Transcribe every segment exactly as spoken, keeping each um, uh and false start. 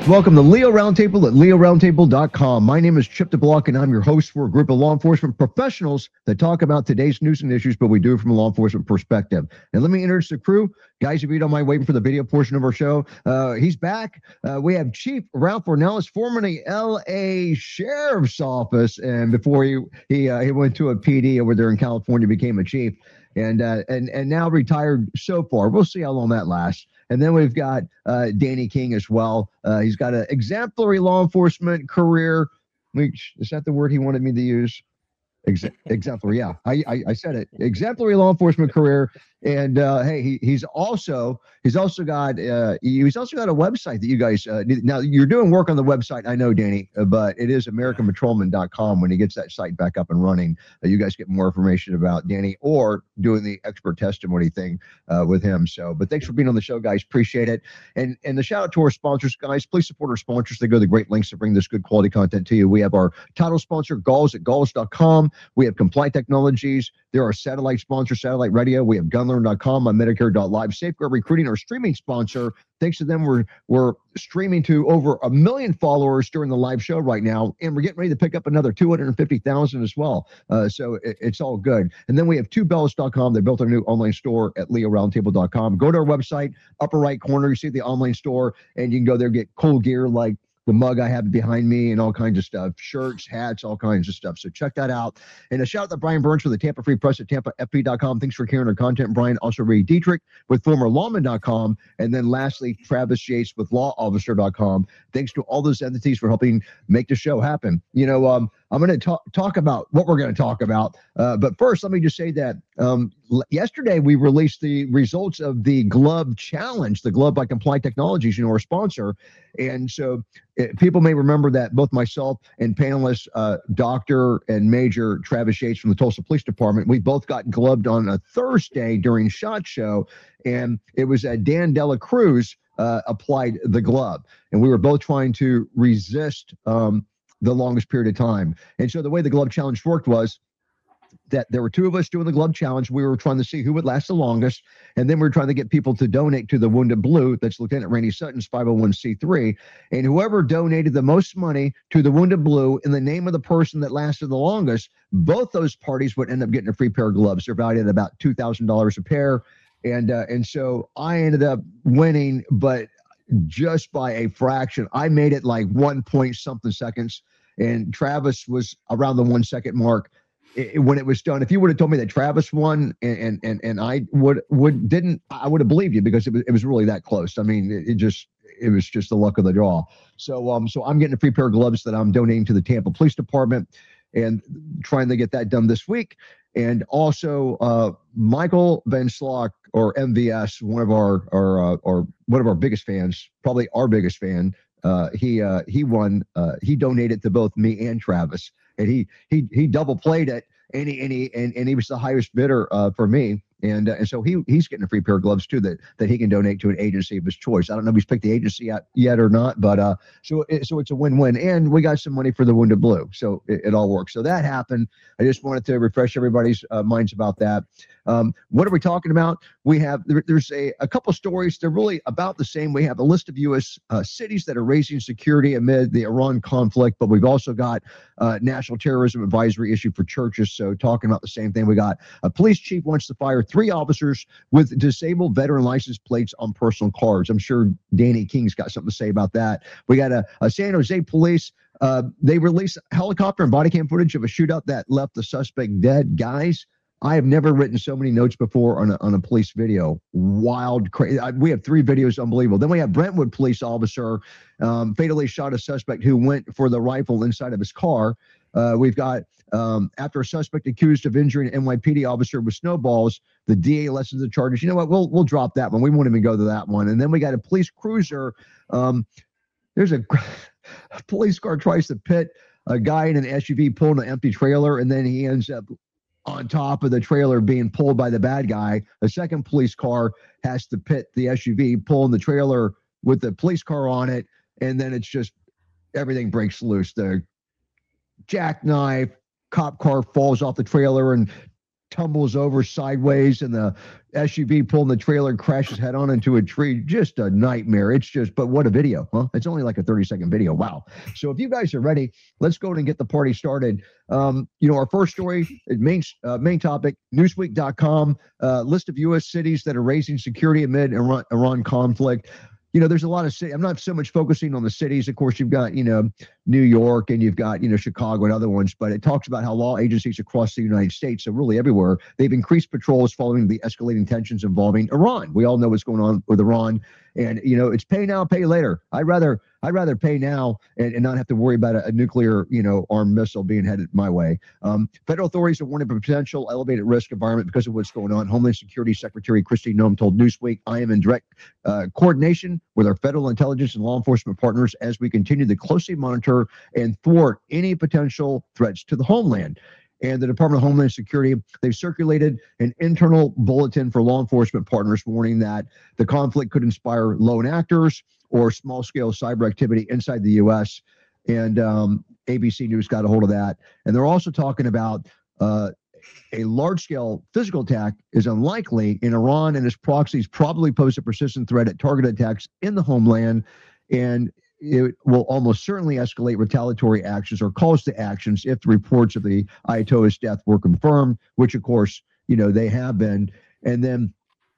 Welcome to Leo Roundtable at leo roundtable dot com. My name is Chip DeBlock, and I'm your host for a group of law enforcement professionals that talk about today's news and issues, but we do it from a law enforcement perspective. And let me introduce the crew. Guys, if you don't mind waiting for the video portion of our show, uh, he's back. Uh, we have Chief Ralph Ornelas, formerly L A Sheriff's Office, and before he he uh, he went to a P D over there in California, became a chief, and uh, and and now retired so far. We'll see how long that lasts. And then we've got uh, Danny King as well. Uh, he's got an exemplary law enforcement career. Is that the word he wanted me to use? Ex- exemplary, yeah. I, I I said it. Exemplary law enforcement career. And uh, hey, he, he's also he's also got uh, he's also got a website that you guys uh, need. Now you're doing work on the website, I know, Danny, uh, but it is american patrolman dot com. When he gets that site back up and running, uh, you guys get more information about Danny or doing the expert testimony thing uh, with him. So, but thanks for being on the show, guys. Appreciate it. And and the shout out to our sponsors, guys. Please support our sponsors. They go to great lengths to bring this good quality content to you. We have our title sponsor, Galls at Galls dot com. We have Compliant Technologies. There are satellite sponsors, Satellite Radio. We have gunlearn dot com, my Medicare dot live, Safeguard Recruiting, our streaming sponsor. Thanks to them, we're we're streaming to over a million followers during the live show right now, and we're getting ready to pick up another two hundred fifty thousand as well. Uh, so it, it's all good. And then we have two bells dot com. They built our new online store at leo roundtable dot com. Go to our website, upper right corner, you see the online store, and you can go there and get cool gear like the mug I have behind me and all kinds of stuff, shirts, hats, all kinds of stuff. So check that out. And a shout out to Brian Burns for the Tampa Free Press at tampa f p dot com. Thanks for carrying our content, Brian. Also Ray Dietrich with former lawman dot com. And then lastly, Travis Yates with law officer dot com. Thanks to all those entities for helping make the show happen. You know, um, I'm going to talk talk about what we're going to talk about. Uh, but first, let me just say that um, l- yesterday we released the results of the Glove Challenge, the Glove by Compliant Technologies, you know, our sponsor. And so it, people may remember that both myself and panelist uh, Doctor and Major Travis Yates from the Tulsa Police Department, we both got gloved on a Thursday during SHOT Show. And it was uh, Dan Dela Cruz uh, applied the glove. And we were both trying to resist um, the longest period of time. And so the way the Glove Challenge worked was that there were two of us doing the Glove Challenge. We were trying to see who would last the longest. And then we were trying to get people to donate to the Wounded Blue. That's Lieutenant Randy Sutton's five oh one c three. And whoever donated the most money to the Wounded Blue in the name of the person that lasted the longest, both those parties would end up getting a free pair of gloves. They're valued at about two thousand dollars a pair. And, uh, and so I ended up winning, but just by a fraction. I made it like one point something seconds, and Travis was around the one second mark it, when it was done. If you would have told me that Travis won and and and I would would didn't, I would have believed you, because it was it was really that close. I mean, it, it just it was just the luck of the draw. So um so I'm getting a free pair of gloves that I'm donating to the Tampa Police Department and trying to get that done this week. And also uh, Michael Van Slock, or M V S, one of our our uh, or one of our biggest fans, probably our biggest fan. Uh, he uh, he won. Uh, he donated to both me and Travis, and he he he double played it, and he and he and, and he was the highest bidder uh, for me. And uh, and so he he's getting a free pair of gloves too that that he can donate to an agency of his choice. I don't know if he's picked the agency yet, yet or not, but uh, so it, so it's a win-win, and we got some money for the Wounded Blue, so it, it all works. So that happened. I just wanted to refresh everybody's uh, minds about that. Um, what are we talking about? We have there, there's a a couple stories. They're really about the same. We have a list of U S uh, cities that are raising security amid the Iran conflict, but we've also got uh, national terrorism advisory issue for churches. So talking about the same thing. We got a police chief wants to fire three officers with disabled veteran license plates on personal cars. I'm sure Danny King's got something to say about that. We got a, a San Jose police. Uh, they released helicopter and body cam footage of a shootout that left the suspect dead. Guys, I have never written so many notes before on a, on a police video. Wild, crazy. We have three videos, unbelievable. Then we have Brentwood police officer um, fatally shot a suspect who went for the rifle inside of his car. Uh, we've got, um, after a suspect accused of injuring an N Y P D officer with snowballs, the D A lessens the charges. You know what? We'll we'll drop that one. We won't even go to that one. And then we got a police cruiser. Um, there's a, a police car tries to pit a guy in an S U V pulling an empty trailer, and then he ends up on top of the trailer being pulled by the bad guy. A second police car has to pit the S U V, pulling the trailer with the police car on it, and then it's just everything breaks loose. The jackknife, cop car falls off the trailer and tumbles over sideways and the S U V pulling the trailer and crashes head on into a tree. Just a nightmare. It's just, but what a video, huh? It's only like a thirty second video. Wow. So if you guys are ready, let's go and get the party started. Um, you know, our first story, main, uh, main topic, newsweek dot com, uh, list of U S cities that are raising security amid Iran, Iran conflict. You know, there's a lot of cities. I'm not so much focusing on the cities. Of course, you've got, you know, New York and you've got, you know, Chicago and other ones, but it talks about how law agencies across the United States, so really everywhere, they've increased patrols following the escalating tensions involving Iran. We all know what's going on with Iran. And, you know, it's pay now, pay later. I'd rather I'd rather pay now and, and not have to worry about a, a nuclear, you know, armed missile being headed my way. Um, federal authorities are warning of a potential elevated risk environment because of what's going on. Homeland Security Secretary Kristi Noem told Newsweek, I am in direct uh, coordination with our federal intelligence and law enforcement partners as we continue to closely monitor and thwart any potential threats to the homeland. And the Department of Homeland Security, they've circulated an internal bulletin for law enforcement partners warning that the conflict could inspire lone actors or small-scale cyber activity inside the U S. And um, A B C News got a hold of that. And they're also talking about uh, a large-scale physical attack is unlikely in Iran, and its proxies probably pose a persistent threat at targeted attacks in the homeland. And it will almost certainly escalate retaliatory actions or calls to actions if the reports of the Ayatollah's death were confirmed, which, of course, you know, they have been. And then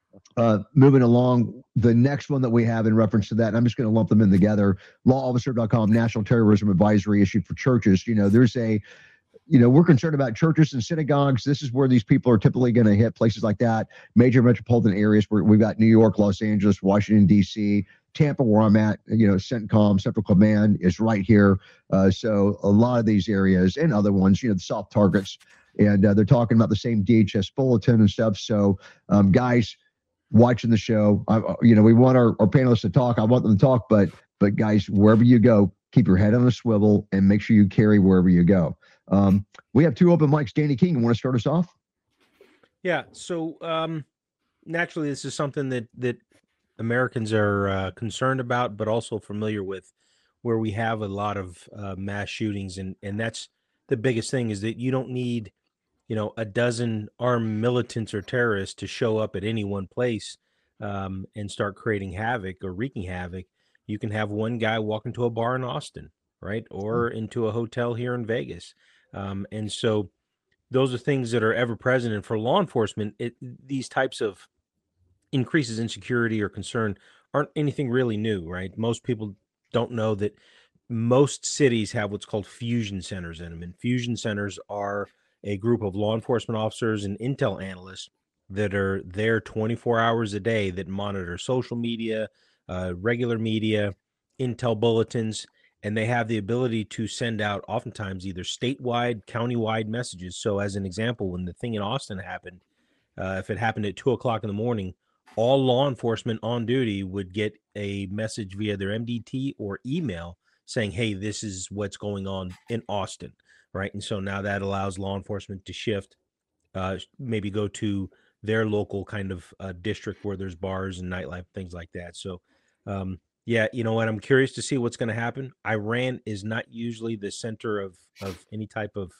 uh, moving along, the next one that we have in reference to that, and I'm just going to lump them in together, law officer dot com, National Terrorism Advisory issued for churches. You know, there's a You know, we're concerned about churches and synagogues. This is where these people are typically going to hit, places like that, major metropolitan areas where we've got New York, Los Angeles, Washington, D C, Tampa, where I'm at. You know, CENTCOM, Central Command is right here. Uh, so a lot of these areas and other ones, you know, the soft targets, and uh, they're talking about the same D H S bulletin and stuff. So, um, guys watching the show, I, you know, we want our, our panelists to talk. I want them to talk, but but guys, wherever you go, keep your head on a swivel and make sure you carry wherever you go. Um, we have two open mics. Danny King, you want to start us off? Yeah. So um, naturally, this is something that that Americans are uh, concerned about, but also familiar with, where we have a lot of uh, mass shootings, and and that's the biggest thing, is that you don't need, you know, a dozen armed militants or terrorists to show up at any one place um, and start creating havoc or wreaking havoc. You can have one guy walk into a bar in Austin, right, or into a hotel here in Vegas. Um, and so those are things that are ever present. And for law enforcement, it, these types of increases in security or concern aren't anything really new, right? Most people don't know that most cities have what's called fusion centers in them. And fusion centers are a group of law enforcement officers and intel analysts that are there twenty-four hours a day that monitor social media, uh, regular media, intel bulletins, and they have the ability to send out oftentimes either statewide, countywide messages. So as an example, when the thing in Austin happened, uh, if it happened at two o'clock in the morning, all law enforcement on duty would get a message via their M D T or email saying, hey, this is what's going on in Austin, right? And so now that allows law enforcement to shift, uh, maybe go to their local kind of uh, district where there's bars and nightlife, things like that. So, um, yeah, you know what? I'm curious to see what's going to happen. Iran is not usually the center of, of any type of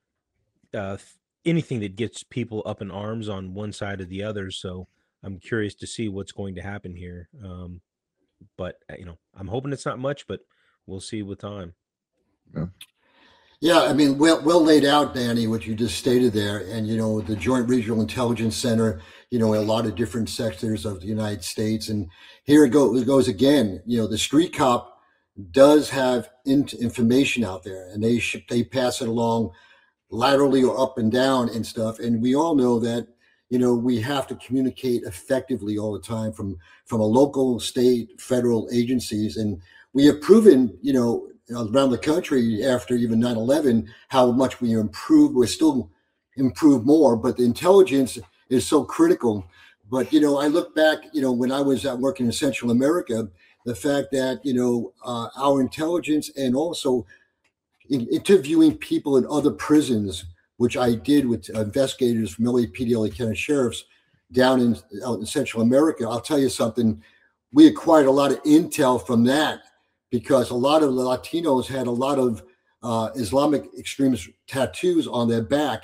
uh, anything that gets people up in arms on one side or the other. So I'm curious to see what's going to happen here. Um, but, you know, I'm hoping it's not much, but we'll see with time. Yeah. Yeah, I mean, well, well laid out, Danny, what you just stated there. And, you know, the Joint Regional Intelligence Center, you know, in a lot of different sectors of the United States. And here it, go, it goes again. You know, the street cop does have in, information out there, and they sh- they pass it along laterally or up and down and stuff. And we all know that, you know, we have to communicate effectively all the time from, from a local, state, federal agencies. And we have proven, you know, around the country after even nine eleven, how much we improved. We're still improve more, but the intelligence is so critical. But, you know, I look back, you know, when I was out working in Central America, the fact that, you know, uh, our intelligence and also in interviewing people in other prisons, which I did with investigators from L A P D, L A County Sheriffs down in, out in Central America. I'll tell you something, we acquired a lot of intel from that, because a lot of the Latinos had a lot of uh, Islamic extremist tattoos on their back.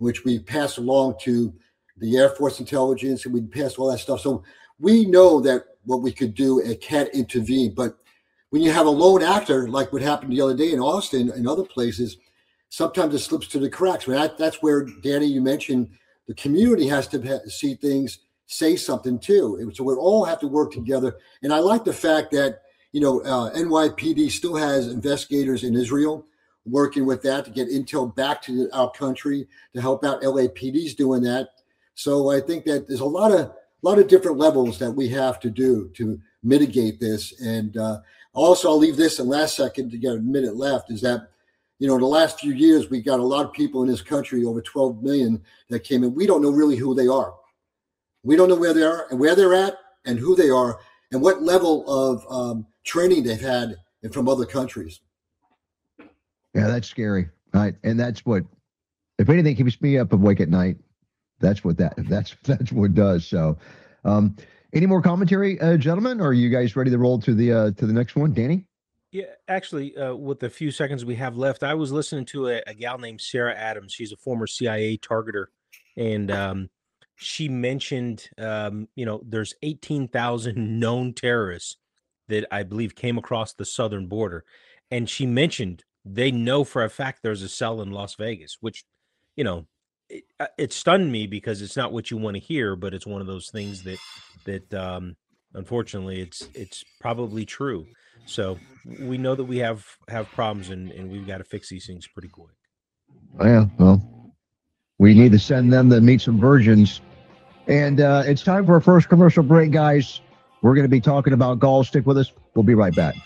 which we passed along to the Air Force intelligence, and we passed all that stuff. So we know that what we could do and can't intervene. But when you have a lone actor, like what happened the other day in Austin and other places, sometimes it slips through the cracks. I mean, that, that's where, Danny, you mentioned the community has to ha- see things, say something too. So we all have to work together. And I like the fact that, you know, uh, N Y P D still has investigators in Israel working with that to get intel back to our country to help out. L A P D's doing that. So I think that there's a lot of, lot of different levels that we have to do to mitigate this. And uh, also, I'll leave this in last second to get a minute left, is that, you know, in the last few years, we got a lot of people in this country, over twelve million, that came in. We don't know really who they are. We don't know where they are and where they're at and who they are and what level of um, training they've had from other countries. Yeah, that's scary. Right. And that's what, if anything keeps me up awake at night, that's what that, that's, that's what does. So, um, any more commentary, uh, gentlemen? Or are you guys ready to roll to the, uh, to the next one? Danny? Yeah, actually, uh, with the few seconds we have left, I was listening to a, a gal named Sarah Adams. She's a former C I A targeter. And, um, she mentioned, um, you know, there's eighteen thousand known terrorists that I believe came across the southern border. And she mentioned they know for a fact there's a cell in Las Vegas, which, you know, it, it stunned me because it's not what you want to hear, but it's one of those things that, that um, unfortunately, it's it's probably true. So we know that we have, have problems and, and we've got to fix these things pretty quick. Oh, yeah, well, we need to send them to meet some virgins. And uh, it's time for our first commercial break, guys. We're going to be talking about Gauls. Stick with us. We'll be right back.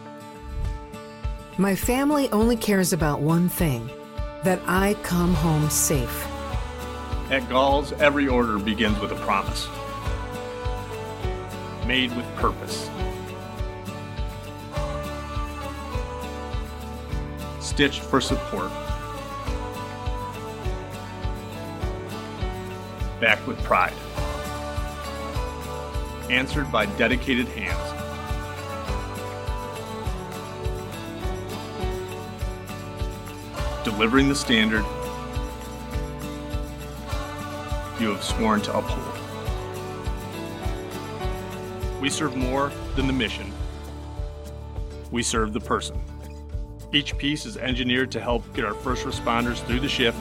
My family only cares about one thing, that I come home safe. At Gauls, every order begins with a promise. Made with purpose. Stitched for support. Backed with pride. Answered by dedicated hands. Delivering the standard you have sworn to uphold. We serve more than the mission. We serve the person. Each piece is engineered to help get our first responders through the shift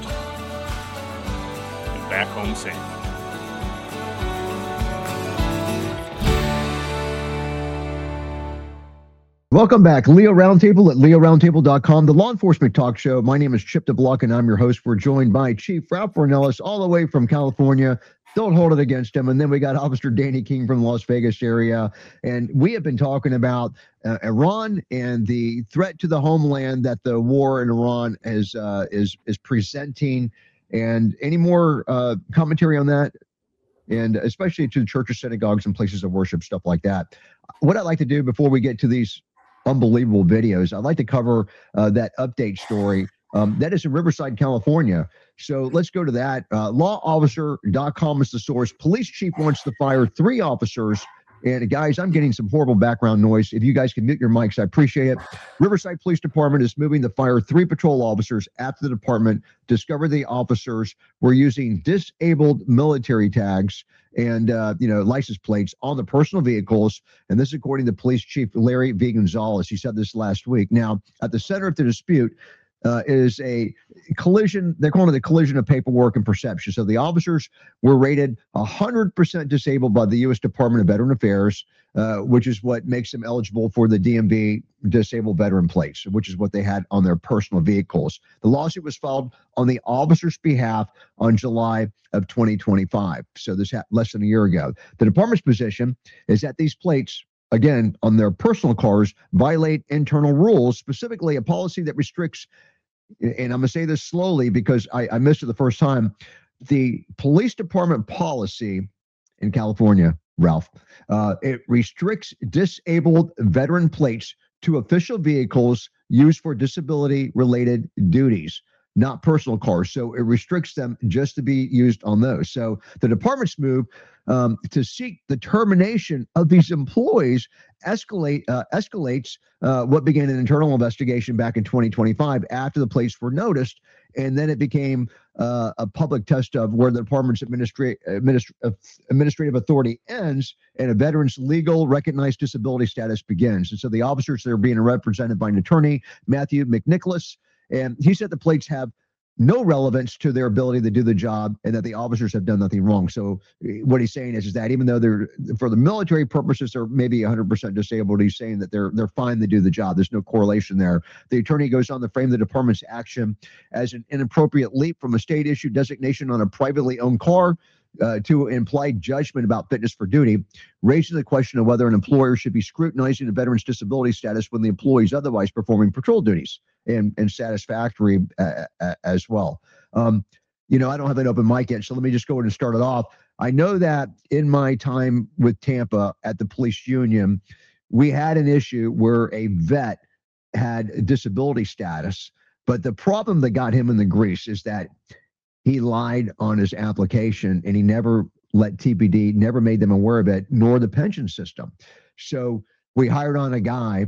and back home safe. Welcome back. Leo Roundtable at leo roundtable dot com, the law enforcement talk show. My name is Chip DeBlock, and I'm your host. We're joined by Chief Ralph Ornelas, all the way from California. Don't hold it against him. And then we got Officer Danny King from the Las Vegas area. And we have been talking about uh, Iran and the threat to the homeland that the war in Iran is uh, is is presenting. And any more uh, commentary on that? And especially to churches, synagogues, and places of worship, stuff like that. What I'd like to do before we get to these unbelievable videos, I'd like to cover uh, that update story. Um, that is in Riverside, California. So let's go to that. Uh, law officer dot com is the source. Police chief wants to fire three officers. And guys, I'm getting some horrible background noise. If you guys can mute your mics, I appreciate it. Riverside Police Department is moving to fire three patrol officers after the department discovered the officers were using disabled military tags and, uh, you know, license plates on the personal vehicles. And this is according to Police Chief Larry V. Gonzalez. He said this last week. Now, at the center of the dispute uh, is a collision. They're calling it a collision of paperwork and perception. So the officers were rated one hundred percent disabled by the U S Department of Veteran Affairs, uh, which is what makes them eligible for the D M V disabled veteran plates, which is what they had on their personal vehicles. The lawsuit was filed on the officers' behalf on July of twenty twenty-five. So this happened less than a year ago. The department's position is that these plates, again, on their personal cars, violate internal rules, specifically a policy that restricts, and I'm going to say this slowly because I, I missed it the first time, the police department policy in California, Ralph, uh, it restricts disabled veteran plates to official vehicles used for disability-related duties, not personal cars. So it restricts them just to be used on those. So the department's move um, to seek the termination of these employees escalate uh, escalates uh, what began an internal investigation back in twenty twenty-five after the plates were noticed, and then it became uh, a public test of where the department's administra- administ- uh, administrative authority ends and a veteran's legal recognized disability status begins. And so the officers are being represented by an attorney, Matthew McNicholas, and he said the plates have no relevance to their ability to do the job and that the officers have done nothing wrong. So what he's saying is, is that even though they're, for the military purposes, they're maybe one hundred percent disabled, he's saying that they're they're fine to do the job. There's no correlation there. The attorney goes on to frame the department's action as an inappropriate leap from a state-issued designation on a privately owned car Uh, to implied judgment about fitness for duty, raising the question of whether an employer should be scrutinizing a veteran's disability status when the employee is otherwise performing patrol duties and, and satisfactory uh, uh, as well. Um, you know, I don't have an open mic yet, so let me just go ahead and start it off. I know that in my time with Tampa at the police union, we had an issue where a vet had disability status, but the problem that got him in the grease is that he lied on his application and he never let T P D, never made them aware of it, nor the pension system. So we hired on a guy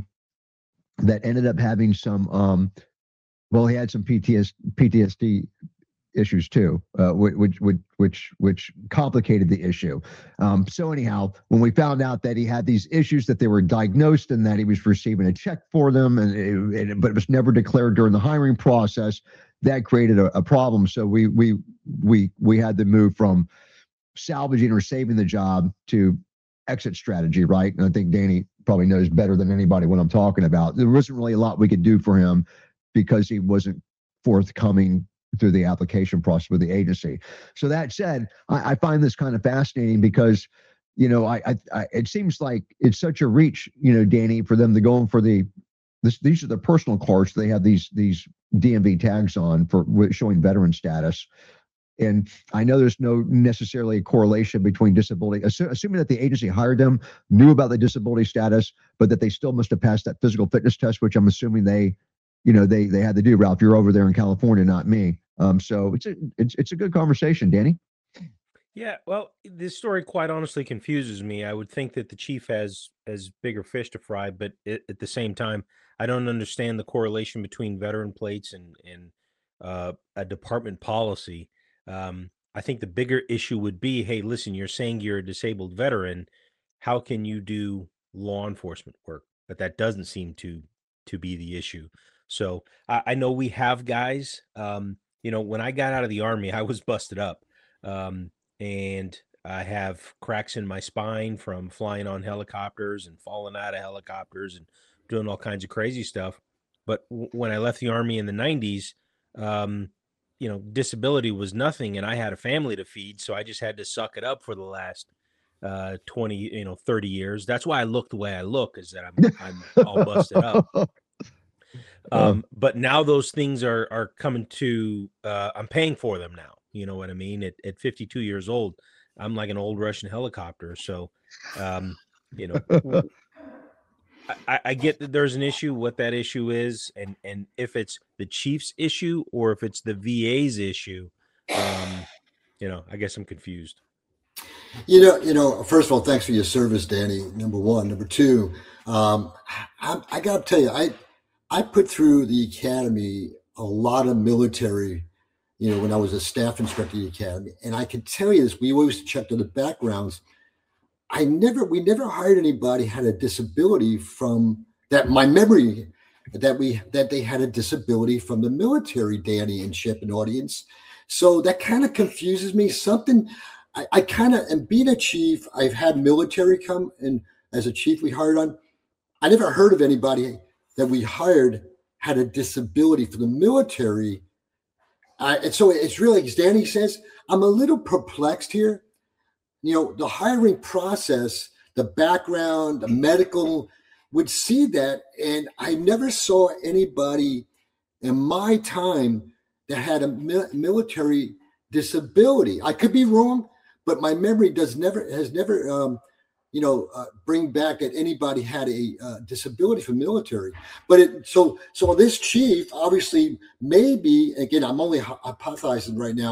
that ended up having some, um, well, he had some P T S, P T S D issues too, uh, which, which, which, which complicated the issue. Um, so anyhow, when we found out that he had these issues, that they were diagnosed and that he was receiving a check for them, and it, it, but it was never declared during the hiring process, that created a, a problem. So we we we we had to move from salvaging or saving the job to exit strategy, right? And I think Danny probably knows better than anybody what I'm talking about. There wasn't really a lot we could do for him because he wasn't forthcoming through the application process with the agency. So that said, I, I find this kind of fascinating because, you know, I, I, I it seems like it's such a reach, you know, Danny, for them to go in for the this. These are the personal cards. They have these these D M V tags on for showing veteran status. And I know there's no necessarily a correlation between disability, assu- assuming that the agency hired them, knew about the disability status, but that they still must have passed that physical fitness test, which I'm assuming they, you know, they they had to do. Ralph, you're over there in California, not me. Um, so it's a it's it's a good conversation, Danny. Yeah, well, this story quite honestly confuses me. I would think that the chief has has bigger fish to fry, but it, at the same time, I don't understand the correlation between veteran plates and and uh, a department policy. Um, I think the bigger issue would be, hey, listen, you're saying you're a disabled veteran. How can you do law enforcement work? But that doesn't seem to to be the issue. So I, I know we have guys. Um, you know, when I got out of the Army, I was busted up. Um, and I have cracks in my spine from flying on helicopters and falling out of helicopters and doing all kinds of crazy stuff. But w- when I left the Army in the nineties, um, you know, disability was nothing, and I had a family to feed, so I just had to suck it up for the last uh, twenty, you know, thirty years. That's why I look the way I look, is that I'm I'm all busted up. Um, but now those things are are coming to. Uh, I'm paying for them now. You know what I mean? At at fifty-two years old, I'm like an old Russian helicopter. So, um, you know, I, I get that there's an issue, what that issue is, and and if it's the chief's issue or if it's the V A's issue. Um, you know, I guess I'm confused. You know, you know. First of all, thanks for your service, Danny. Number one. Number two, um, I, I got to tell you, I I put through the academy a lot of military. You know, when I was a staff instructor at the academy, and I can tell you this, we always checked on the backgrounds. I never, we never hired anybody who had a disability from that. My memory that we that they had a disability from the military, Danny and Chip and audience. So that kind of confuses me. Something I, I kind of, and being a chief, I've had military come, and as a chief we hired on. I never heard of anybody that we hired had a disability for the military. Uh, and so it's really, as Danny says, I'm a little perplexed here. You know, the hiring process, the background, the medical would see that. And I never saw anybody in my time that had a mi- military disability. I could be wrong, but my memory does never, has never, um, you know, uh, bring back that anybody had a uh, disability for military. But it, so, so this chief obviously maybe, again, I'm only hypothesizing right now,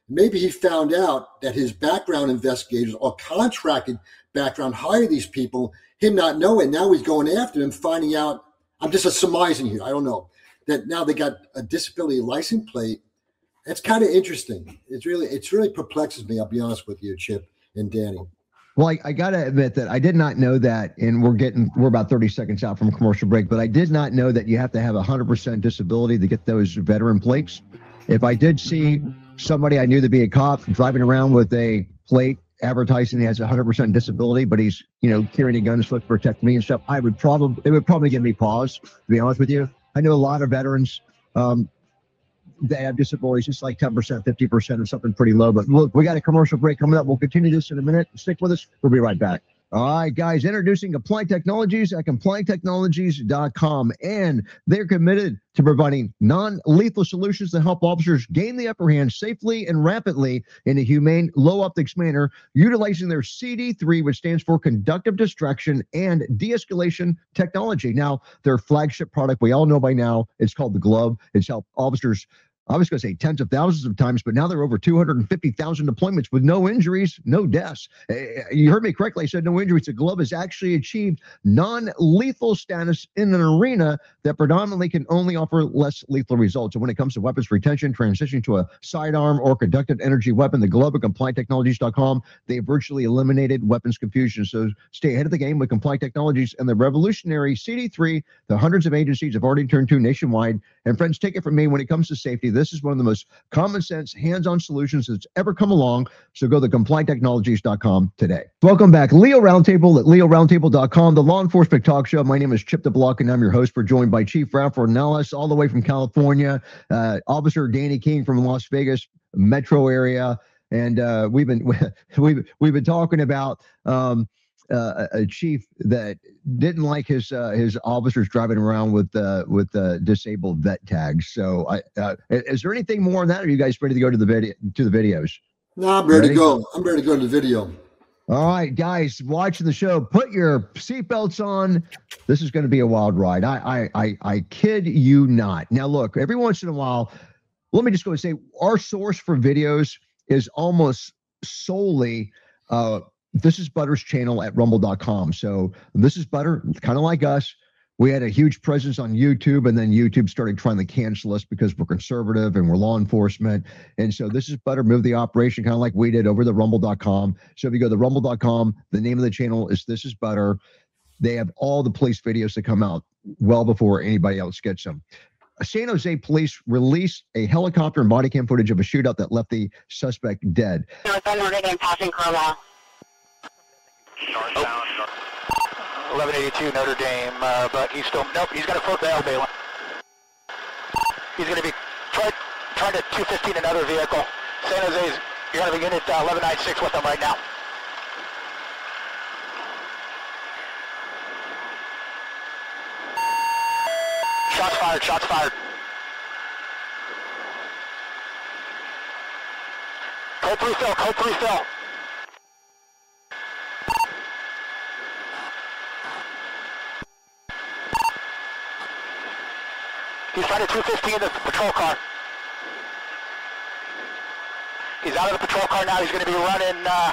Maybe he found out that his background investigators or contracted background hired these people, him not knowing. Now he's going after them, finding out, I'm just a surmising here, I don't know, that now they got a disability license plate. It's kind of interesting. It's really, it's really perplexes me, I'll be honest with you, Chip and Danny. Well, I, I got to admit that I did not know that, and we're getting, we're about thirty seconds out from a commercial break, but I did not know that you have to have a one hundred percent disability to get those veteran plates. If I did see somebody I knew to be a cop driving around with a plate advertising he has a one hundred percent disability, but he's, you know, carrying a gun to protect me and stuff, I would probably, it would probably give me pause, to be honest with you. I know a lot of veterans, um, they have disabilities, just like ten percent, fifty percent or something pretty low. But look, we got a commercial break coming up. We'll continue this in a minute. Stick with us. We'll be right back. All right, guys, introducing Compliant Technologies at compliant technologies dot com. And they're committed to providing non-lethal solutions to help officers gain the upper hand safely and rapidly in a humane, low-optics manner, utilizing their C D three, which stands for Conductive Distraction and De-escalation Technology. Now, their flagship product, we all know by now, it's called the Glove. It's helped officers, I was going to say tens of thousands of times, but now there are over two hundred fifty thousand deployments with no injuries, no deaths. You heard me correctly. I said no injuries. The Glove has actually achieved non-lethal status in an arena that predominantly can only offer less lethal results. So when it comes to weapons retention, transitioning to a sidearm or conductive energy weapon, the Glove at compliant technologies dot com, they virtually eliminated weapons confusion. So stay ahead of the game with Compliant Technologies and the revolutionary C D three that hundreds of agencies have already turned to nationwide. And friends, take it from me, when it comes to safety, this is one of the most common sense, hands-on solutions that's ever come along. So go to compliant technologies dot com today. Welcome back. Leo Roundtable at leo roundtable dot com, the law enforcement talk show. My name is Chip DeBlock, and I'm your host. We're joined by Chief Ralph Ornelas, all the way from California, uh, Officer Danny King from Las Vegas metro area. And uh, we've been we've we've been talking about um, uh, a chief that didn't like his uh, his officers driving around with uh, with uh, disabled vet tags. So, I, uh, is there anything more on that? Or are you guys ready to go to the video to the videos? No, I'm ready, ready? to go. I'm ready to go to the video. All right, guys, watching the show, put your seatbelts on. This is going to be a wild ride. I, I I I kid you not. Now, look, every once in a while, let me just go and say our source for videos is almost solely uh, This Is Butter's channel at rumble dot com. So This Is Butter, kind of like us. We had a huge presence on YouTube, and then YouTube started trying to cancel us because we're conservative and we're law enforcement. And so This Is Butter moved the operation kind of like we did over to rumble dot com. So if you go to rumble dot com, the name of the channel is This Is Butter. They have all the police videos that come out well before anybody else gets them. San Jose police released a helicopter and body cam footage of a shootout that left the suspect dead. eleven eighty-two Notre Dame, uh, but he's still, nope, he's got a foot bail bail. He's going to be trying try to two fifteen another vehicle. San Jose's, you're going to be unit uh, eleven ninety-six with them right now. Shots fired, shots fired. Code three fill, code three fill. He's trying to two fifteen the patrol car. He's out of the patrol car now. He's going to be running. Uh,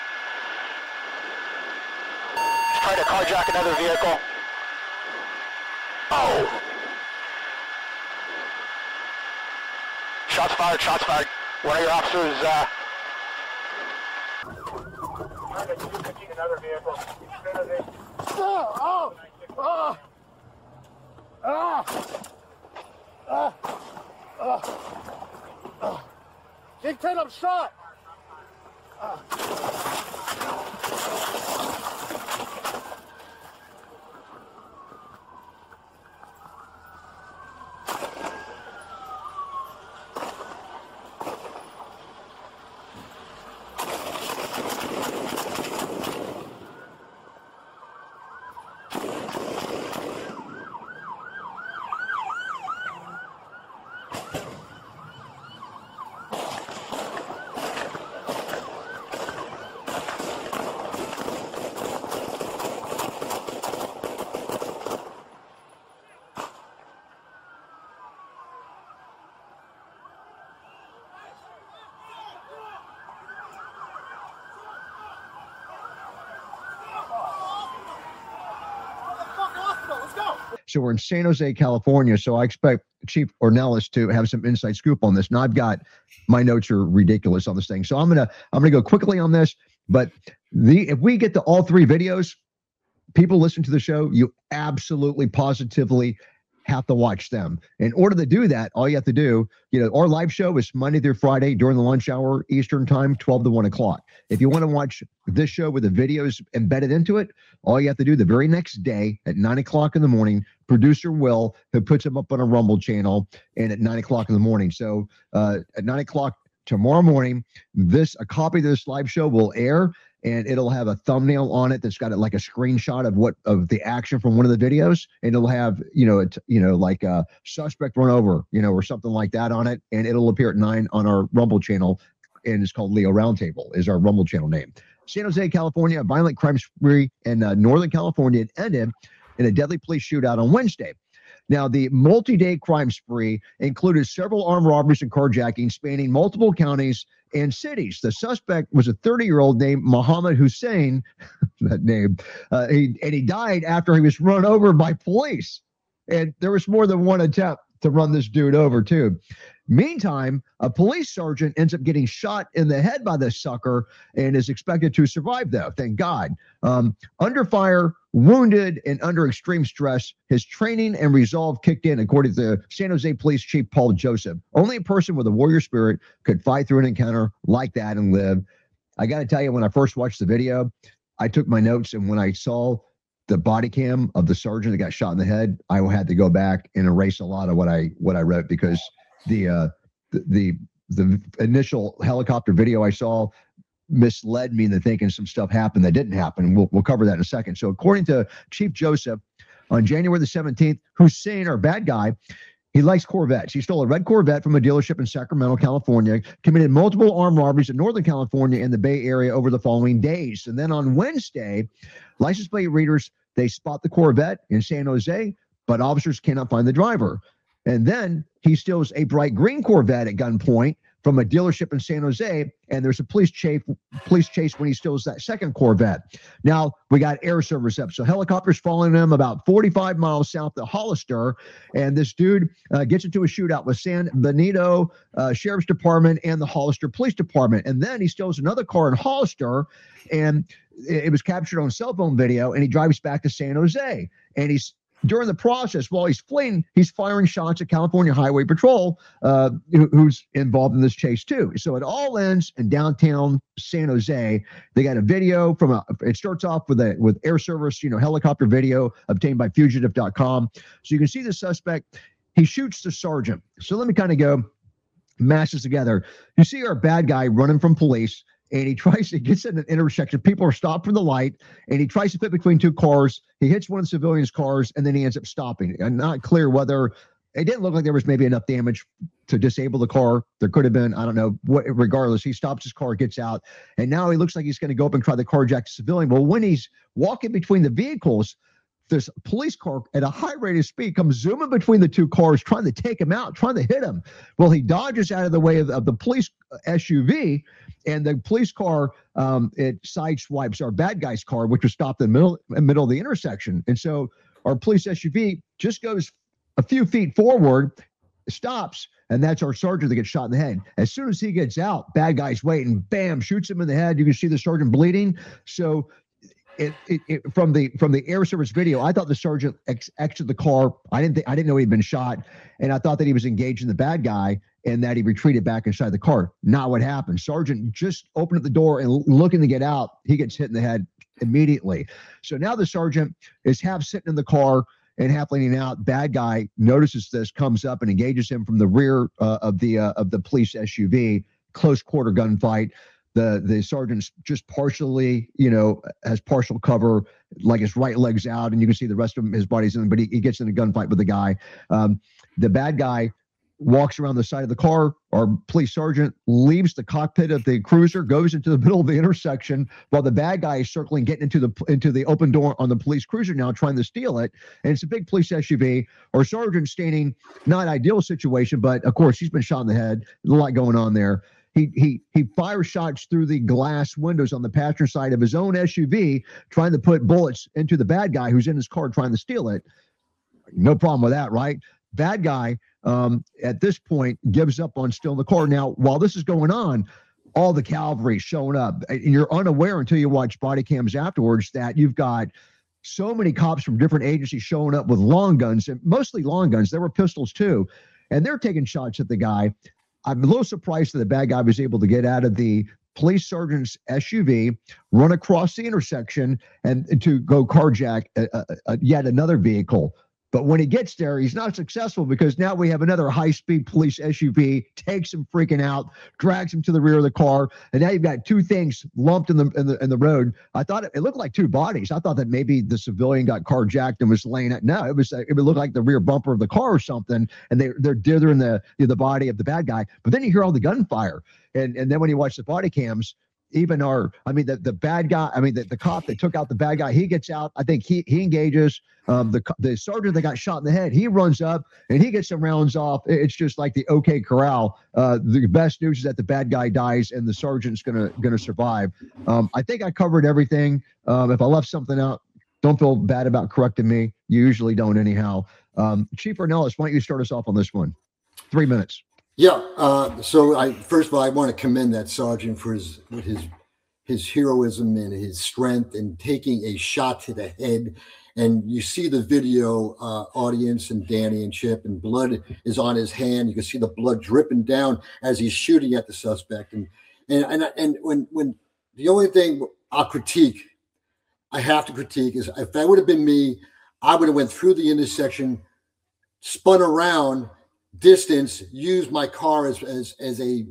he's trying to carjack another vehicle. Oh! Shots fired, shots fired. One of your officers, uh... trying to two fifteen another vehicle. Oh! Oh! Oh! Oh! Uh, uh, uh. Big ten, I'm shot. Uh. So we're in San Jose, California. So I expect Chief Ornelas to have some inside scoop on this. And I've got my notes are ridiculous on this thing. So I'm gonna I'm gonna go quickly on this. But the if we get to all three videos, people listen to the show, you absolutely positively have to watch them. In order to do that, all you have to do, you know, our live show is Monday through Friday during the lunch hour, Eastern time, twelve to one o'clock. If you want to watch this show with the videos embedded into it, all you have to do the very next day at nine o'clock in the morning, producer Will, who puts them up on a Rumble channel, and at nine o'clock in the morning. So uh, at nine o'clock tomorrow morning, this a copy of this live show will air, and it'll have a thumbnail on it that's got it like a screenshot of what of the action from one of the videos, and it'll have you know it you know like a suspect run over you know or something like that on it, and it'll appear at nine on our Rumble channel, and it's called Leo Roundtable is our Rumble channel name. San Jose, California, a violent crime spree in uh, Northern California. It ended in a deadly police shootout on Wednesday. Now, the multi-day crime spree included several armed robberies and carjackings spanning multiple counties and cities. The suspect was a thirty-year-old named Mohammed Hussein, that name, uh, he, and he died after he was run over by police. And there was more than one attempt to run this dude over, too. Meantime, a police sergeant ends up getting shot in the head by this sucker and is expected to survive, though, thank God. Um, under fire, wounded, and under extreme stress, his training and resolve kicked in, according to San Jose Police Chief Paul Joseph. Only a person with a warrior spirit could fight through an encounter like that and live. I got to tell you, when I first watched the video, I took my notes, and when I saw the body cam of the sergeant that got shot in the head, I had to go back and erase a lot of what I what I wrote, because the uh, the, the the initial helicopter video I saw misled me into thinking some stuff happened that didn't happen. We'll we'll cover that in a second. So according to Chief Joseph, on January the seventeenth, Hussein, our bad guy, he likes Corvettes. He stole a red Corvette from a dealership in Sacramento, California, committed multiple armed robberies in Northern California and the Bay Area over the following days. And then on Wednesday, license plate readers, they spot the Corvette in San Jose, but officers cannot find the driver. And then he steals a bright green Corvette at gunpoint from a dealership in San Jose, and there's a police chase, police chase when he steals that second Corvette. Now, we got air service up. So helicopters following him about forty-five miles south of Hollister, and this dude uh, gets into a shootout with San Benito uh, Sheriff's Department and the Hollister Police Department. And then he steals another car in Hollister, and it was captured on cell phone video, and he drives back to San Jose. And he's during the process, while he's fleeing, he's firing shots at California Highway Patrol, uh, who, who's involved in this chase too. So it all ends in downtown San Jose. They got a video from a. It starts off with a with air service, you know, helicopter video obtained by fugitive dot com. So you can see the suspect. He shoots the sergeant. So let me kind of go mashes together. You see our bad guy running from police. And he tries to gets in an intersection. People are stopped for the light, and he tries to fit between two cars. He hits one of the civilians' cars, and then he ends up stopping. I'm not clear whether it didn't look like there was maybe enough damage to disable the car. There could have been, I don't know. What, regardless, he stops his car, gets out, and now he looks like he's going to go up and try to carjack a civilian. Well, when he's walking between the vehicles, this police car at a high rate of speed comes zooming between the two cars, trying to take him out, trying to hit him. Well, he dodges out of the way of, of the police S U V, and the police car, um, it sideswipes our bad guy's car, which was stopped in the middle, in the middle of the intersection. And so our police S U V just goes a few feet forward, stops, and that's our sergeant that gets shot in the head. As soon as he gets out, bad guy's waiting, bam, shoots him in the head. You can see the sergeant bleeding. So It, it, it from the from the air service video, I thought the sergeant ex- exited the car. I didn't think I didn't know he'd been shot, and I thought that he was engaging the bad guy and that he retreated back inside the car. Not what happened. Sergeant just opened up the door and looking to get out, he gets hit in the head immediately. So now the sergeant is half sitting in the car and half leaning out. Bad guy notices this, comes up and engages him from the rear uh, of the uh, of the police S U V. Close quarter gunfight. The the sergeant's just partially, you know, has partial cover, like his right leg's out, and you can see the rest of him, his body's in, but he, he gets in a gunfight with the guy. Um, the bad guy walks around the side of the car. Our police sergeant leaves the cockpit of the cruiser, goes into the middle of the intersection, while the bad guy is circling, getting into the into the open door on the police cruiser now, trying to steal it. And it's a big police S U V. Our sergeant standing, not ideal situation, but of course he's been shot in the head. There's a lot going on there. He he he fires shots through the glass windows on the passenger side of his own S U V, trying to put bullets into the bad guy who's in his car trying to steal it. No problem with that, right? Bad guy, um, at this point, gives up on stealing the car. Now, while this is going on, all the cavalry showing up, and you're unaware until you watch body cams afterwards that you've got so many cops from different agencies showing up with long guns, and mostly long guns. There were pistols too, and they're taking shots at the guy. I'm a little surprised that the bad guy was able to get out of the police sergeant's S U V, run across the intersection, and, and to go carjack a, a, a, yet another vehicle. But when he gets there, he's not successful because now we have another high-speed police S U V, takes him freaking out, drags him to the rear of the car, and now you've got two things lumped in the in the, in the road. I thought it, it looked like two bodies. I thought that maybe the civilian got carjacked and was laying it. No, it was it would look like the rear bumper of the car or something, and they they're dithering the you know, the body of the bad guy. But then you hear all the gunfire, and and then when you watch the body cams. Even our, I mean, the, the bad guy, I mean, the, the cop that took out the bad guy, he gets out. I think he he engages. Um, the the sergeant that got shot in the head, he runs up and he gets some rounds off. It's just like the OK Corral. Uh, the best news is that the bad guy dies and the sergeant's gonna gonna survive. Um, I think I covered everything. Um, if I left something out, don't feel bad about correcting me. You usually don't anyhow. Um, Chief Ornelas, why don't you start us off on this one? Three minutes. Yeah. Uh, so I first of all, I want to commend that sergeant for his his his heroism and his strength in taking a shot to the head. And you see the video, uh, audience and Danny and Chip, and blood is on his hand. You can see the blood dripping down as he's shooting at the suspect. And and and and when when the only thing I'll critique, I have to critique is if that would have been me, I would have went through the intersection, spun around. Distance, use my car as, as as a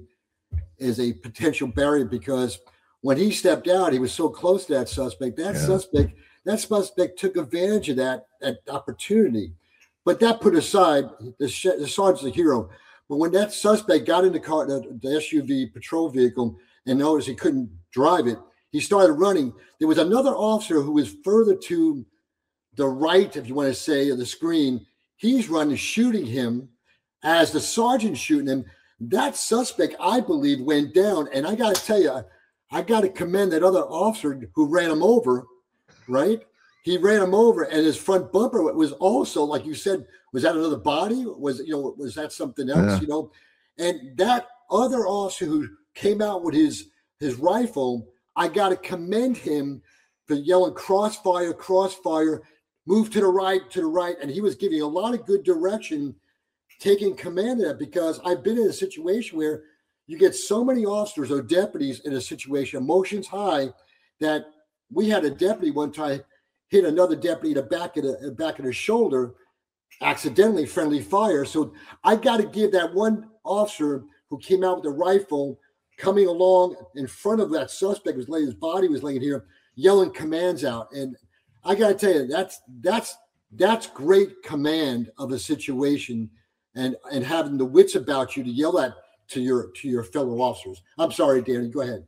as a potential barrier, because when he stepped out, he was so close to that suspect. That yeah. suspect, that suspect took advantage of that, that opportunity. But that put aside, the, the sergeant's a hero. But when that suspect got in the car, the, the S U V patrol vehicle, and noticed he couldn't drive it, he started running. There was another officer who was further to the right, if you want to say, of the screen. He's running, shooting him. As the sergeant shooting him, that suspect, I believe, went down. And I got to tell you, I got to commend that other officer who ran him over, right? He ran him over, and his front bumper was also, like you said, was that another body? Was, you know, was that something else, yeah. you know? And that other officer who came out with his, his rifle, I got to commend him for yelling crossfire, crossfire, move to the right, to the right. And he was giving a lot of good direction, taking command of that, because I've been in a situation where you get so many officers or deputies in a situation, emotions high, that we had a deputy one time hit another deputy in the back of the back of the shoulder, accidentally, friendly fire. So I got to give that one officer who came out with a rifle, coming along in front of that suspect, was laying, his body was laying here, yelling commands out. And I got to tell you, that's that's that's great command of a situation. And and having the wits about you to yell at to your to your fellow officers. I'm sorry, Danny. Go ahead.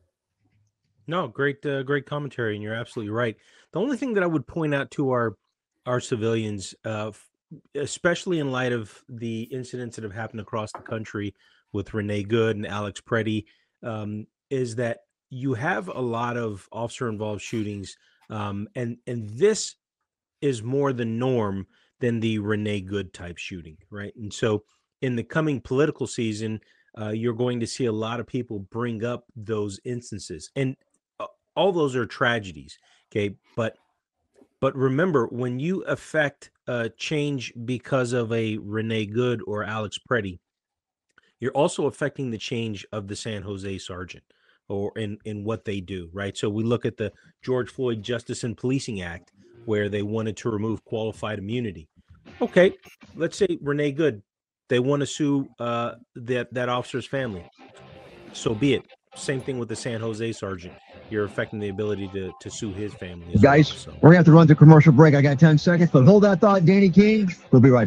No, great, uh, great commentary, and you're absolutely right. The only thing that I would point out to our our civilians, uh, especially in light of the incidents that have happened across the country with Renee Good and Alex Preddy, um, is that you have a lot of officer-involved shootings, um, and and this is more the norm than the Renee Good type shooting, right? And so in the coming political season, uh, you're going to see a lot of people bring up those instances. And uh, all those are tragedies, okay? But but remember, when you affect uh, change because of a Renee Good or Alex Preddy, you're also affecting the change of the San Jose sergeant or in, in what they do, right? So we look at the George Floyd Justice and Policing Act, where they wanted to remove qualified immunity. Okay, let's say Renee Good, they want to sue uh, that, that officer's family. So be it. Same thing with the San Jose sergeant. You're affecting the ability to, to sue his family. As Guys, well, so. We're going to have to run to commercial break. I got ten seconds, but hold that thought, Danny King. We'll be right back.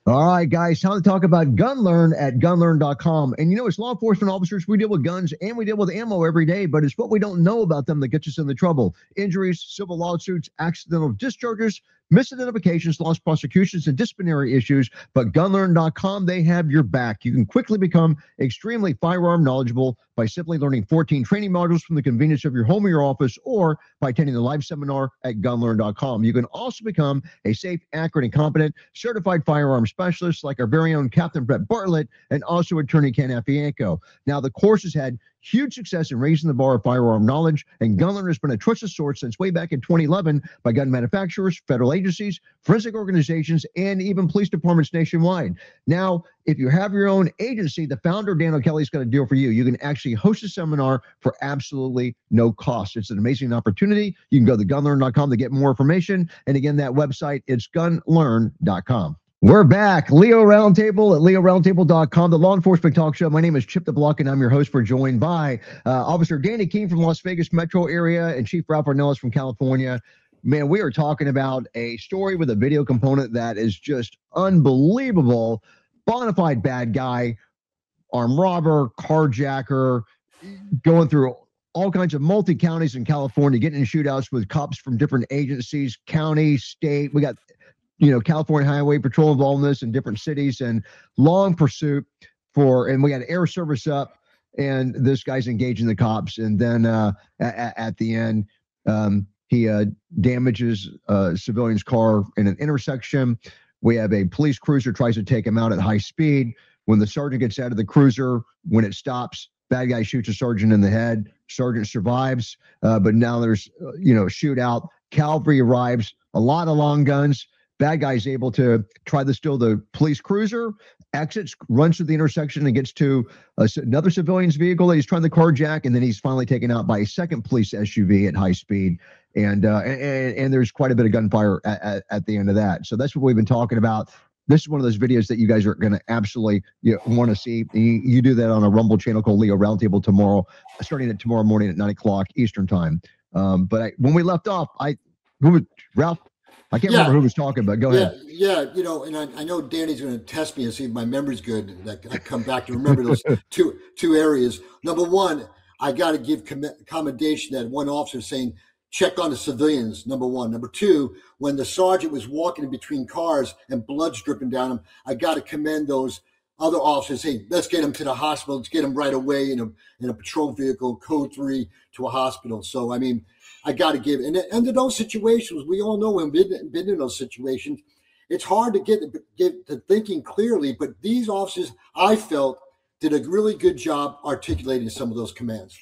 All right, guys, time to talk about GunLearn at gun learn dot com. And you know, as law enforcement officers, we deal with guns and we deal with ammo every day, but it's what we don't know about them that gets us into trouble. Injuries, civil lawsuits, accidental discharges, misidentifications, lost prosecutions, and disciplinary issues. But gun learn dot com, they have your back. You can quickly become extremely firearm knowledgeable by simply learning fourteen training modules from the convenience of your home or your office, or by attending the live seminar at gun learn dot com. You can also become a safe, accurate, and competent certified firearm specialist like our very own Captain Brett Bartlett and also attorney Ken Afianco. Now, the course has had huge success in raising the bar of firearm knowledge, and GunLearn has been a trusted source since way back in twenty eleven by gun manufacturers, federal agencies, forensic organizations, and even police departments nationwide. Now, if you have your own agency, the founder, Dan O'Kelly's got a deal for you. You can actually host a seminar for absolutely no cost. It's an amazing opportunity. You can go to gun learn dot com to get more information. And again, that website, it's gun learn dot com. We're back. Leo Roundtable at leo roundtable dot com, the law enforcement talk show. My name is Chip the Block, and I'm your host. We're joined by uh, Officer Danny Keene from Las Vegas metro area and Chief Ralph Ornelas from California. Man, we are talking about a story with a video component that is just unbelievable. Bonafide bad guy, armed robber, carjacker, going through all kinds of multi-counties in California, getting in shootouts with cops from different agencies, county, state. We got you know, California Highway Patrol involved in this in different cities, and long pursuit for, and we got air service up, and this guy's engaging the cops. And then uh, at, at the end, um, he uh, damages a civilian's car in an intersection. We have a police cruiser tries to take him out at high speed. When the sergeant gets out of the cruiser, when it stops, bad guy shoots a sergeant in the head. Sergeant survives, uh, but now there's, uh, you know, shootout. Cavalry arrives, a lot of long guns. Bad guy's able to try to steal the police cruiser, exits, runs to the intersection, and gets to a, another civilian's vehicle that he's trying to carjack, and then he's finally taken out by a second police S U V at high speed. And uh, and, and there's quite a bit of gunfire at, at, at the end of that. So that's what we've been talking about. This is one of those videos that you guys are going to absolutely you know, want to see. You, you do that on a Rumble channel called Leo Roundtable tomorrow, starting at tomorrow morning at nine o'clock Eastern time. Um, but I, when we left off, I who was Ralph? I can't yeah. remember who was talking, but go yeah, ahead. Yeah, you know, and I, I know Danny's going to test me and see if my memory's good. That I come back to remember those two two areas. Number one, I got to give com- commendation that one officer saying, check on the civilians, number one. Number two, when the sergeant was walking in between cars and blood's dripping down him, I got to commend those other officers saying, let's get him to the hospital. Let's get him right away in a in a patrol vehicle, code three, to a hospital. So, I mean, I got to give, and under those situations, we all know when we've been, been in those situations, it's hard to get, get to thinking clearly, but these officers, I felt, did a really good job articulating some of those commands.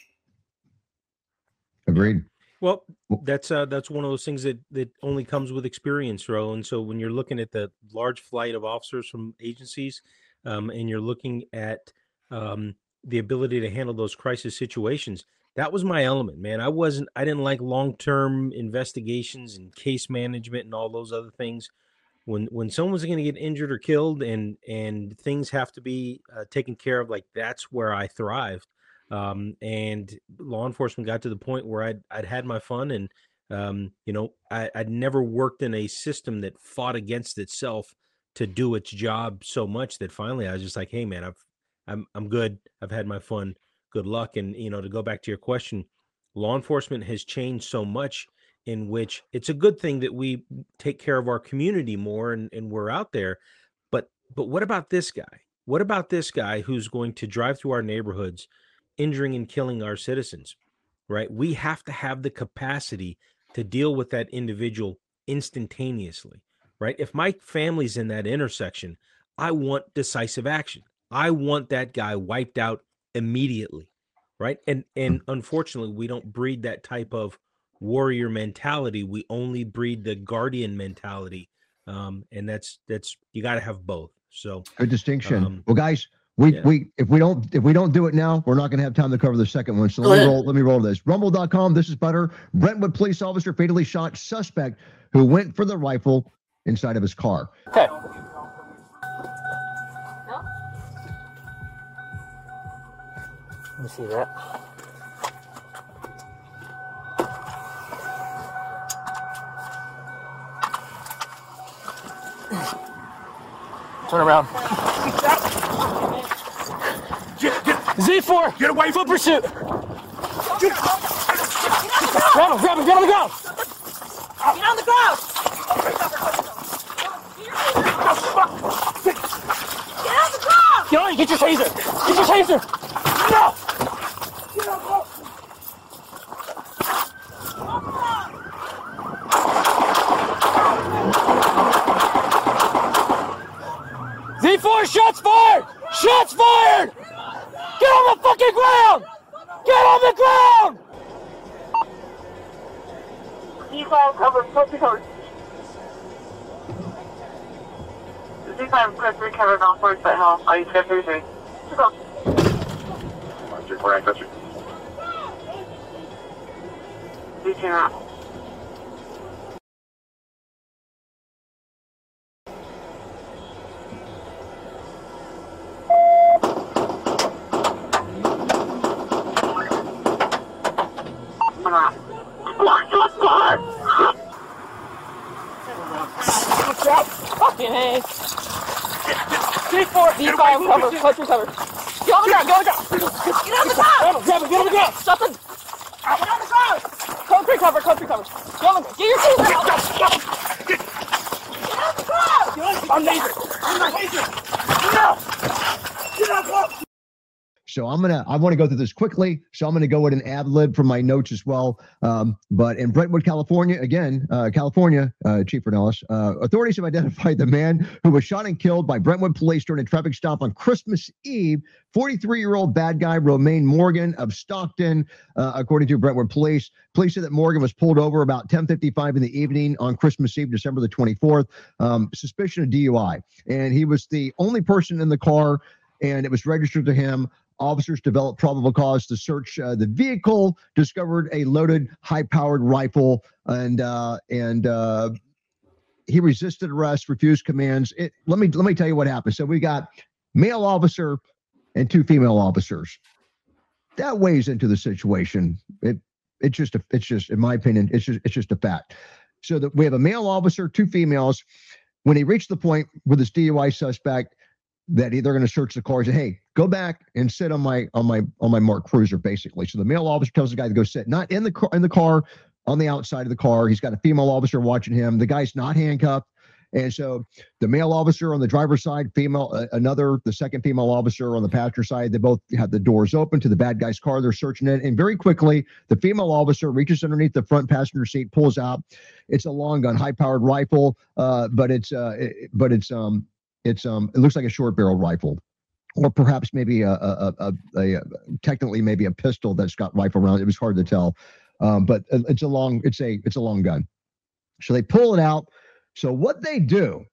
Agreed. Well, that's uh, that's one of those things that, that only comes with experience, Ro. And so when you're looking at the large flight of officers from agencies, um, and you're looking at um, the ability to handle those crisis situations, that was my element, man. I wasn't, I didn't like long-term investigations and case management and all those other things. When when someone's going to get injured or killed and and things have to be uh, taken care of, like that's where I thrived. Um, and law enforcement got to the point where I'd I'd had my fun, and um, you know, I, I'd never worked in a system that fought against itself to do its job so much that finally I was just like, hey, man, I've I'm I'm good. I've had my fun. Good luck. And, you know, to go back to your question, law enforcement has changed so much, in which it's a good thing that we take care of our community more and, and we're out there. But but what about this guy? What about this guy who's going to drive through our neighborhoods, injuring and killing our citizens, right? We have to have the capacity to deal with that individual instantaneously, right? If my family's in that intersection, I want decisive action. I want that guy wiped out immediately, right? And and unfortunately, we don't breed that type of warrior mentality. We only breed the guardian mentality, um, and that's that's you got to have both. So good distinction. Um, well, guys, we yeah. we if we don't if we don't do it now, we're not going to have time to cover the second one. So let me roll. Let me roll this. Rumble dot com. This is better. Brentwood police officer fatally shot suspect who went for the rifle inside of his car. Okay. Let me see that. Turn around. Get, get, Z four. get away Foot from pursuit. Get, Grab him, grab him, get on the ground. Get on the ground. Get on the ground. Get on, get your taser. Get your taser. No. Z four, shots fired! Shots fired! Get on the fucking ground! Get on the ground! Z five cover, pussy cover. Z five quick recover, North Forest by Hill. Are you scared for your three? Go. one two four, touch it. Z two now. Fucking hey. Z four, Z five, cover, clutch recover. Get on the ground, get on the ground. Get on the ground. Grab him, grab him, get on the ground. Stop him. Get on the ground. Coach recover, coach recover. Get on the, get your taser out. Get on the ground. I'm laser. I'm not laser. No. Get up, up. So I'm gonna I want to go through this quickly. So I'm gonna go with an ad lib from my notes as well. Um, but in Brentwood, California, again, uh, California, uh, Chief Ornelas, uh, authorities have identified the man who was shot and killed by Brentwood police during a traffic stop on Christmas Eve. forty-three-year-old bad guy Romaine Morgan of Stockton, uh, according to Brentwood police. Police said that Morgan was pulled over about ten fifty-five in the evening on Christmas Eve, December the twenty-fourth. Um, suspicion of D U I, and he was the only person in the car, and it was registered to him. Officers developed probable cause to search uh, the vehicle, discovered a loaded, high-powered rifle, and uh, and uh, he resisted arrest, refused commands. It, let me let me tell you what happened. So we got male officer and two female officers. That weighs into the situation. It it's just a, it's just in my opinion, it's just it's just a fact. So that we have a male officer, two females. When he reached the point with this D U I suspect, that they're going to search the car and say, hey, go back and sit on my on my on my marked cruiser, basically. So the male officer tells the guy to go sit, not in the car, in the car, on the outside of the car. He's got a female officer watching him. The guy's not handcuffed. And so the male officer on the driver's side, female, uh, another, the second female officer on the passenger side, they both have the doors open to the bad guy's car. They're searching it. And very quickly, the female officer reaches underneath the front passenger seat, pulls out. It's a long gun, high powered rifle, uh, but it's, uh, it, but it's, um, It's um, it looks like a short barrel rifle, or perhaps maybe a, a, a, a, a technically maybe a pistol that's got rifle round. It was hard to tell, um, but it's a long, it's a, it's a long gun. So they pull it out. So what they do,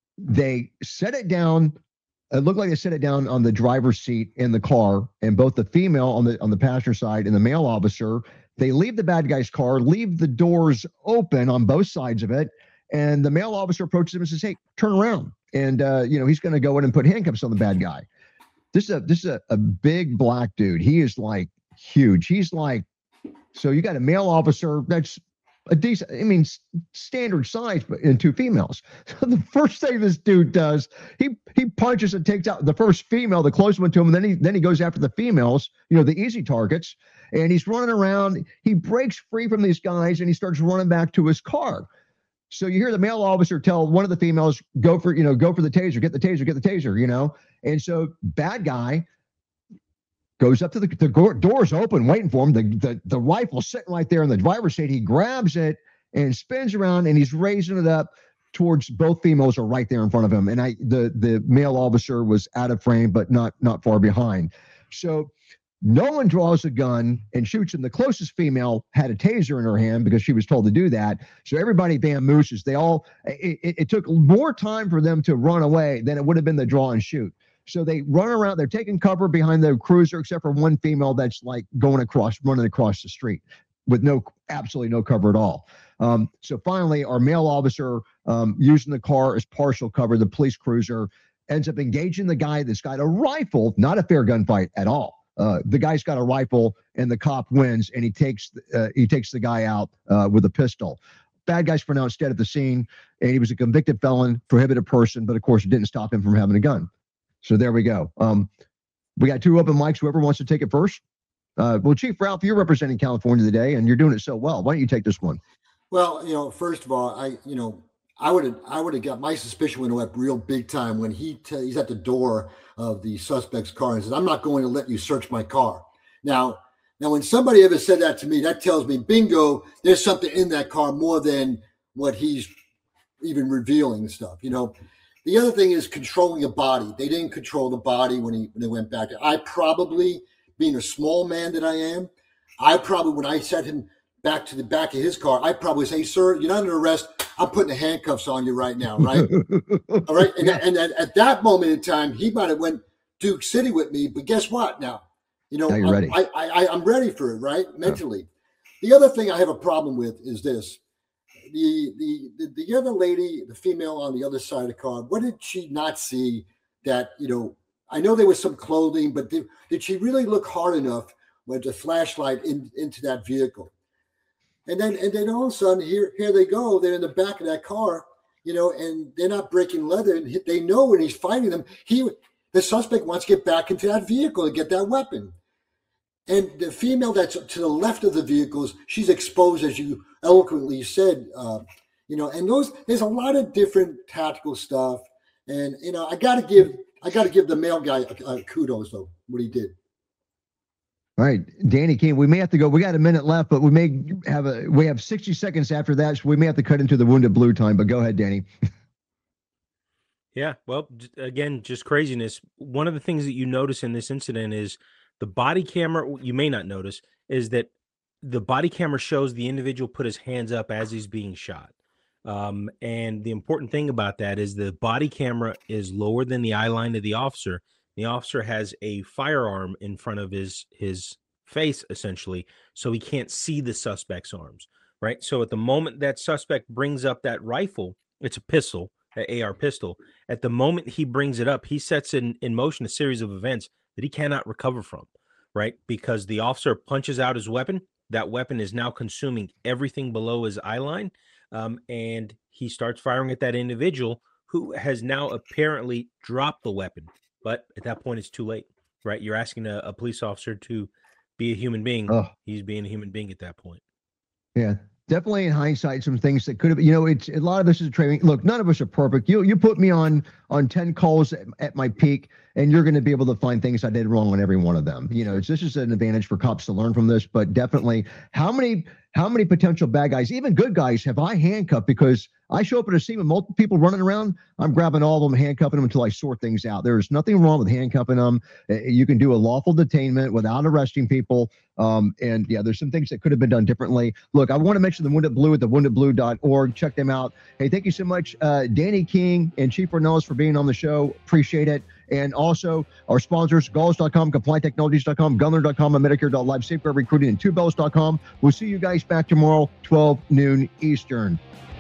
they set it down. It looked like they set it down on the driver's seat in the car, and both the female on the on the passenger side and the male officer, they leave the bad guy's car, leave the doors open on both sides of it, and the male officer approaches him and says, "Hey, turn around." And, uh, you know, he's going to go in and put handcuffs on the bad guy. This is a, this is a, a big black dude. He is like huge. He's like, so you got a male officer that's a decent, I mean, standard size, but in two females. So the first thing this dude does, he, he punches and takes out the first female, the close one to him. And then he, then he goes after the females, you know, the easy targets, and he's running around. He breaks free from these guys and he starts running back to his car. So you hear the male officer tell one of the females, go for, you know, go for the taser, get the taser, get the taser, you know? And so bad guy goes up to the, the doors open, waiting for him. The, the, the rifle sitting right there in the driver's seat. He grabs it and spins around and he's raising it up towards both females are right there in front of him. And I, the, the male officer was out of frame, but not, not far behind. So no one draws a gun and shoots him. The closest female had a taser in her hand because she was told to do that. So everybody vamooses. They all, it, it, it took more time for them to run away than it would have been the draw and shoot. So they run around. They're taking cover behind the cruiser, except for one female that's like going across, running across the street with no, absolutely no cover at all. Um, so finally, our male officer, um, using the car as partial cover, the police cruiser, ends up engaging the guy that's got a rifle, not a fair gunfight at all. Uh, the guy's got a rifle, and the cop wins, and he takes uh, he takes the guy out uh, with a pistol. bad guy's pronounced dead at the scene, and he was a convicted felon, prohibited person, but of course it didn't stop him from having a gun. So there we go. Um, we got two open mics. Whoever wants to take it first. Uh, well, Chief Ralph, you're representing California today, and you're doing it so well. Why don't you take this one? Well, you know, first of all, I, you know, I would have, I would have got my suspicion went up real big time when he t- he's at the door of the suspect's car and says, "I'm not going to let you search my car." Now, now, when somebody ever said that to me, that tells me, bingo, there's something in that car more than what he's even revealing and stuff. You know, the other thing is controlling a body. They didn't control the body when he when they went back there. I probably, being a small man that I am, I probably when I sent him back to the back of his car, I probably say, "Sir, you're not under arrest. I'm putting the handcuffs on you right now, right?" All right. And, and at, at that moment in time, he might have went Duke City with me, but guess what? Now, you know, now you're ready. I, I, I, I'm ready for it, right? Mentally. Yeah. The other thing I have a problem with is this: the, the the the other lady, the female on the other side of the car. What did she not see? That, you know, I know there was some clothing, but did, did she really look hard enough with the flashlight in, into that vehicle? And then, and then all of a sudden, here, here they go. They're in the back of that car, you know, and they're not breaking leather. And he, they know when he's fighting them, he, the suspect wants to get back into that vehicle and get that weapon. And the female that's to the left of the vehicles, she's exposed, as you eloquently said, uh, you know. And those, there's a lot of different tactical stuff. And you know, I got to give, I got to give the male guy uh, kudos though what he did. All right, Danny King, we may have to go. We got a minute left, but we may have a we have sixty seconds after that, so we may have to cut into the Wounded Blue time. But go ahead, Danny. Yeah, well, again, just craziness. One of the things that you notice in this incident is the body camera. You may not notice is that the body camera shows the individual put his hands up as he's being shot. Um, and the important thing about that is the body camera is lower than the eye line of the officer. The officer has a firearm in front of his his face, essentially, so he can't see the suspect's arms, right? So at the moment that suspect brings up that rifle, it's a pistol, an A R pistol. At the moment he brings it up, he sets in, in motion a series of events that he cannot recover from, right? Because the officer punches out his weapon. That weapon is now consuming everything below his eye line, um, and he starts firing at that individual who has now apparently dropped the weapon. But at that point, it's too late, right? You're asking a, a police officer to be a human being. Oh. He's being a human being at that point. Yeah, definitely in hindsight, some things that could have, you know, it's a lot of this is training. Look, none of us are perfect. You you put me on on ten calls at, at my peak, and you're going to be able to find things I did wrong on every one of them. You know, it's this is an advantage for cops to learn from this. But definitely, how many how many potential bad guys, even good guys, have I handcuffed because I show up at a scene with multiple people running around? I'm grabbing all of them, handcuffing them until I sort things out. There's nothing wrong with handcuffing them. You can do a lawful detainment without arresting people. Um, and yeah, there's some things that could have been done differently. Look, I want to mention the Wounded Blue at the wounded blue dot org. Check them out. Hey, thank you so much, uh, Danny King and Chief Ornelas, for being on the show. Appreciate it. And also our sponsors, Galls dot com, Compliant Technologies dot com, Gunler dot com, and Medicare dot live, Safeguard Recruiting, and Two Bells dot com. We'll see you guys back tomorrow, twelve noon Eastern.